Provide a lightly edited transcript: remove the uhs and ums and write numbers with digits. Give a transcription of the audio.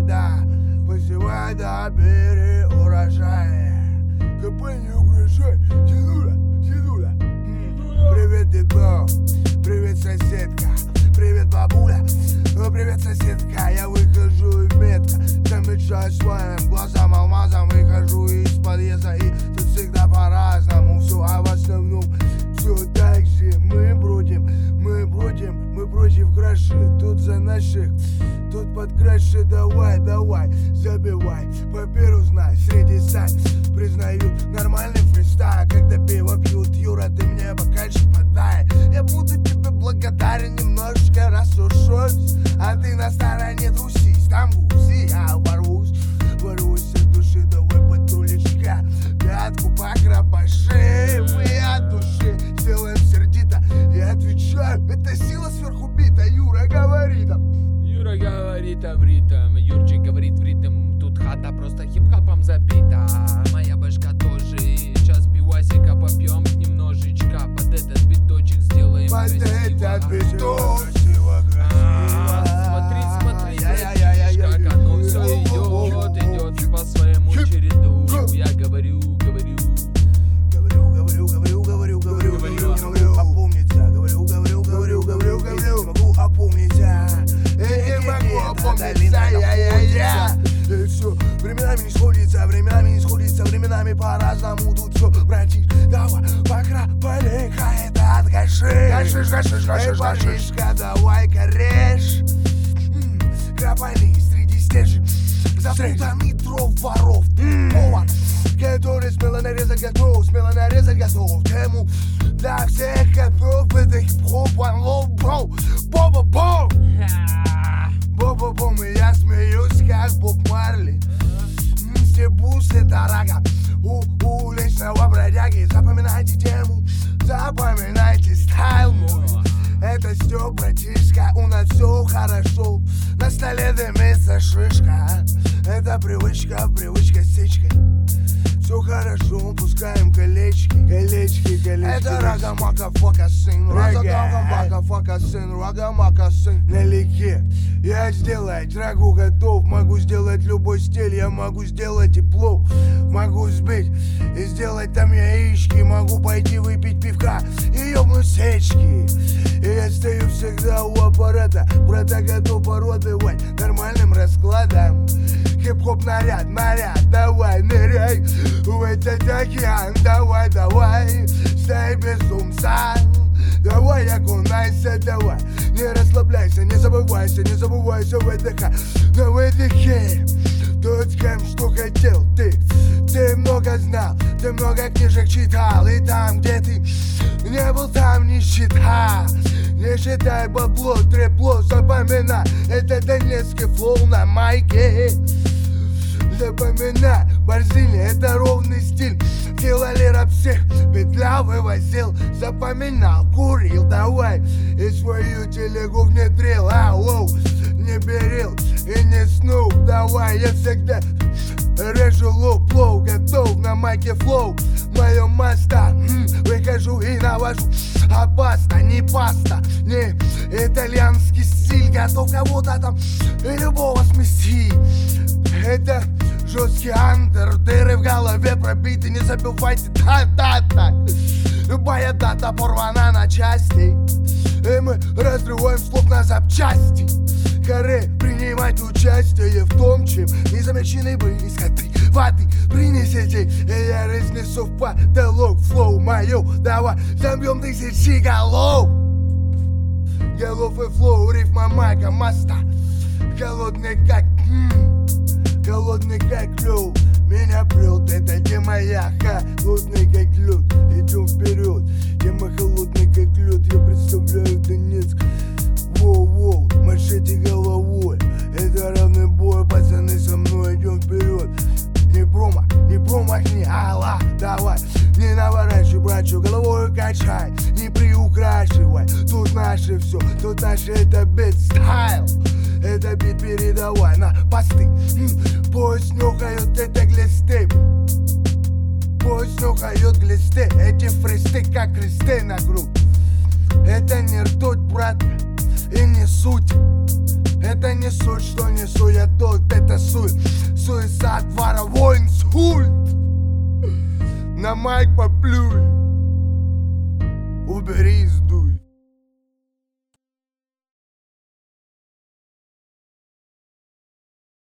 да, посевай, да, бери урожай. КП не угрожай, дедуля, дедуля. Привет, деду, привет, соседка, привет, бабуля, привет, соседка. Я выхожу и метко замечаю своим глазам алмазом. Выхожу из подъезда, и тут всегда по-разному все, а в основном все так же. Мы бродим, мы против краши. Тут за наших, тут под краши. Давай, давай, забивай, папиру знай, среди сай признают нормальный фристайл. Когда пиво пьют, Юра, ты мне бокальчик подай. Я буду тебе благодарен, немножечко рассушусь, а ты на стороне трусись, там гуси. Я ворвусь от души, давай патрулечка, пятку покрапаши. Мы от души сделаем сердито, я отвечаю, это сила сверхубита. Юра говорит, Юра говорит в ритм, Юрчик говорит в ритм. Тут хата просто хип-хопом забита. Моя башка тоже, сейчас пивасика попьем немножечко. Под этот биточек сделаем под красиво. этот биток красиво, Смотри, как оно все идет по своему череду. Я говорю, все временами не сходится, временами по-разному тут все, братиш. Давай, покрапали-ка это от гашиш. Парнишка, давай-ка режь. Крапали среди стежек, запутанный дров воров. Повар, который смело нарезать готов, тему для всех готов. Это хип-хоп, one love, bro. Бо-бо-бом, бо-бо-бом, и я смеюсь, как Боб Марли. Стебусь, это рага у уличного бродяги. Запоминайте тему, запоминайте стайл мой. Это Стёп, братишка, у нас все хорошо. На столе дымится шишка. Это привычка с сечкой. Все хорошо, пускаем колечки. Это рага-мака, сын. Рага-мака, сын. Налегке. Я сделать рагу готов. Могу сделать любой стиль. Я могу сделать и плов. Могу сбить и сделать там яички. Могу пойти выпить пивка и ёбнуть сечки. И я стою всегда у аппарата. Брата готов породовать нормальным раскладом. Хип-хоп наряд, давай ныряй в этот океан. Давай, стай безумца. Давай окунайся, давай. Не расслабляйся, не забывайся в выдохе. На выдохе тот, с кем что хотел ты. Ты много знал, ты много книжек читал. И там, где ты не был, там нищета. Не считай бабло, трепло, запоминай. Это донецкий флоу на майке. Запоминай, борзили, это ровный стиль. Делали рап всех, петля вывозил. Запоминал, курил, давай. И свою телегу внедрил, не берил и не снул. Давай, я всегда режу лоу, готов на майке флоу. Мое маста, выхожу и навожу. А паста, не паста, не итальянский стиль. Готов кого-то там и любого смести. Это жесткий андер, дыры в голове пробиты, не забывайте, да. Любая дата порвана на части, и мы разрываем слух на запчасти. Харе, принимать участие в том, чем незамечены были скоты. Воды принесите, и я разнесу в потолок флоу мою. Давай забьем тысячи голов. Голов и флоу, рифма майка, моста. Холодный как лед, меня прет, это тема я холодный как лед. Идем вперед, тема холодный как лед. Я представляю Донецк, воу, машите головой. Это равный бой, пацаны, со мной идем вперед. Не промахни, алла, давай. Не наворачивай, братью, головой качай. Не приукрашивай, тут наше все, тут наше это бит стайл. Это бит передавай на посты. Пусть нюхают это глисты. Пусть нюхают глисты. Эти фристы как кресты на грудь. Это не ртуть, брат, и не суть. Это Это не суть, что несу я тут, это суть. Суицид, вара, воинсхульт. На майк поплюй. Убери и сдуй.